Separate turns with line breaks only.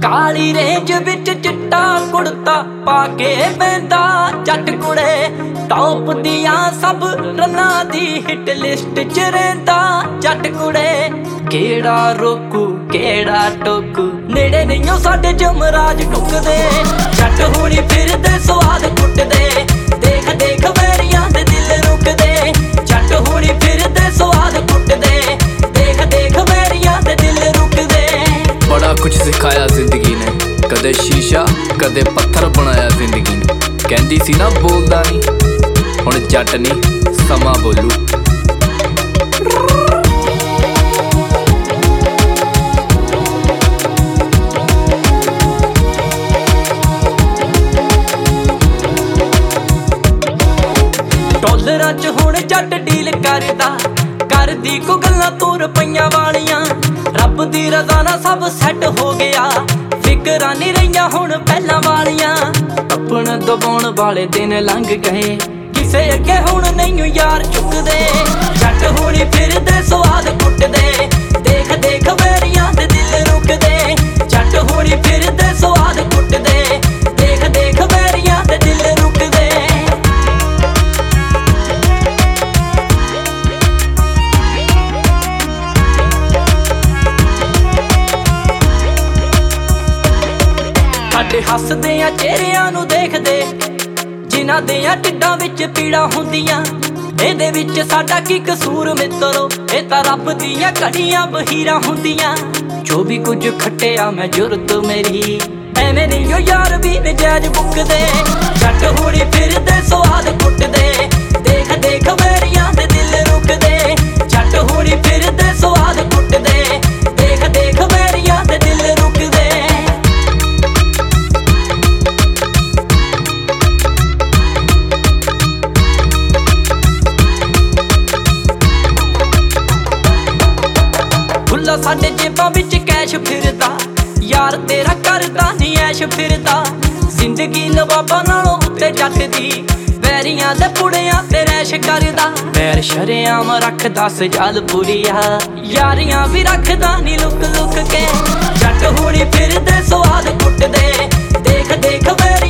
ਕਾਲੀ range ਵਿੱਚ ਚਿੱਟਾ ਕੁੜਤਾ ਪਾ ਕੇ ਪੈਂਦਾ ਜੱਟ ਕੁੜੇ ਟੌਪ ਦੀਆਂ ਸਭ ਰਨਾਂ ਦੀ ਹਿੱਟ ਲਿਸਟ 'ਚ ਰਹਿੰਦਾ ਜੱਟ ਕੁੜੇ ਕਿਹੜਾ ਰੋਕੂ ਕਿਹੜਾ ਟੋਕੂ ਨੇੜੇ ਨਹੀਂਓ ਸਾਡੇ ਜਮਰਾਜ ਟੁੱਕਦੇ ਜੱਟ ਹੁਣੀ ਫਿਰਦੇ ਸਵਾਦ ਕੁੱਟਦੇ ਦੇਖ ਦੇਖ ਵੈਰੀਆਂ ਦੇ ਦਿਲ ਰੁਕਦੇ ਜੱਟ ਹੁਣੀ ਫਿਰਦੇ ਸਵਾਦ ਕੁੱਟਦੇ ਦੇਖ ਦੇਖ ਵੈਰੀਆਂ ਦੇ ਦਿਲ ਰੁਕਦੇ
बड़ा कुछ सिखाया जिंदगी ने कदे शीशा कदे पत्थर बनाया जिंदगी ने कहंदी सी ना बोलदा नहीं हुण जट नहीं समा बोलू
ਡਾਲਰਾਂ 'ਚ ਹੁਣ ਜੱਟ ਡੀਲ ਕਰਦਾ ਕਰਦੀ ਕੋ ਗੱਲਾਂ ਤੂੰ ਰੁਪਈਆਂ ਵਾਲੀਆਂ ਰੱਬ ਦੀ ਰਜ਼ਾ ਨਾਲ ਸਭ ਸੈੱਟ ਹੋ ਗਿਆ ਫਿਕਰਾਂ ਨਹੀਂ ਰਹੀਆਂ ਹੁਣ ਪਹਿਲਾਂ ਵਾਲੀਆਂ ਆਪਣਾ ਦਬਾਉਣ ਵਾਲੇ ਦਿਨ ਲੰਘ ਗਏ ਕਿਸੇ ਅੱਗੇ ਹੁਣ ਨਹੀਂ ਯਾਰ ਝੁਕਦੇ ਜੱਟ ਹੁਣੀ ਫਿਰਦੇ ਸਵਾਦ ਕੁੱਟਦੇ ਦੇਖ ਦੇਖ ਵੈਰੀਆਂ ਦੇ ਦਿਲ ਰੁਕਦੇ ਜੱਟ ਹੁਣੀ ਫਿਰਦੇ ਸਵਾਦ ਕੁੱਟਦੇ ਦੇਖ ਦੇਖ ਵੈਰੀਆਂ ਦੇ ਦਿਲ ਰੁਕਦੇ ਸਾਡੇ ਹੱਸਦੇ ਆ ਚਿਹਰਿਆਂ ਨੂੰ ਦੇਖਦੇ ਜਿਨ੍ਹਾਂ ਦੀਆਂ ਢਿੱਡਾਂ ਵਿੱਚ ਪੀੜਾਂ ਹੁੰਦੀਆਂ ਇਹਦੇ ਵਿੱਚ ਸਾਡਾ ਕੀ ਕਸੂਰ ਮਿੱਤਰੋ ਇਹ ਤਾਂ ਰੱਬ ਦੀਆਂ ਘੜੀਆਂ ਬਹੀਰਾਂ ਹੁੰਦੀਆਂ ਜੋ ਵੀ ਕੁਝ ਖੱਟਿਆ ਮੈਂ ਜੁਰਤ ਮੇਰੀ ਐਵੇਂ ਨਹੀਂ ਓ ਯਾਰ ਵੀ ਨਜਾਇਜ਼ ਮੁੱਕਦੇ ਜੱਟ ਹੁਣੀ ਫਿਰਦੇ ਸਵਾਦ ਕੁੱਟਦੇ ਦੇਖ ਦੇਖ ਵੈਰੀਆਂ ਦੇ ਦਿਲ ਰੁਕਦੇ ਜੱਟ ਹੁਣੀ ਫਿਰਦੇ ਸਵਾਦ ਕੁੱਟਦੇ ਦੇਖ ਦੇਖ ਵੈਰੀਆਂ ਦੇ ਦਿਲ ਰੁਕਦੇ ਖੁੱਲਾ ਸਾਡੇ ਜੇਬਾਂ ਵਿੱਚ ਕੈਸ਼ ਫਿਰਦਾ ਯਾਰ ਤੇਰਾ ਕਰਦਾ ਨੀ ਐਸ਼ ਫਿਰਦਾ ਜ਼ਿੰਦਗੀ ਨਵਾਬਾਂ ਨਾਲੋਂ ਉੱਤੇ ਜੱਟ ਦੀ ਵੈਰੀਆਂ ਦੇ ਪੁੜਿਆਂ ਤੇ ਰੈਸ਼ ਕਰਦਾ ਪੈਰ ਸ਼ਰੇਆਮ ਰੱਖਦਾ ਸਜਾਲ ਪੂਰੀਆ ਯਾਰੀਆਂ ਵੀ ਰੱਖਦਾ ਨੀ ਲੁਕ ਲੁਕ ਕੇ ਜੱਟ ਹੁਣੀ ਫਿਰਦੇ ਸਵਾਦ ਕੁੱਟਦੇ ਦੇਖ ਦੇਖ ਵੈਰੀ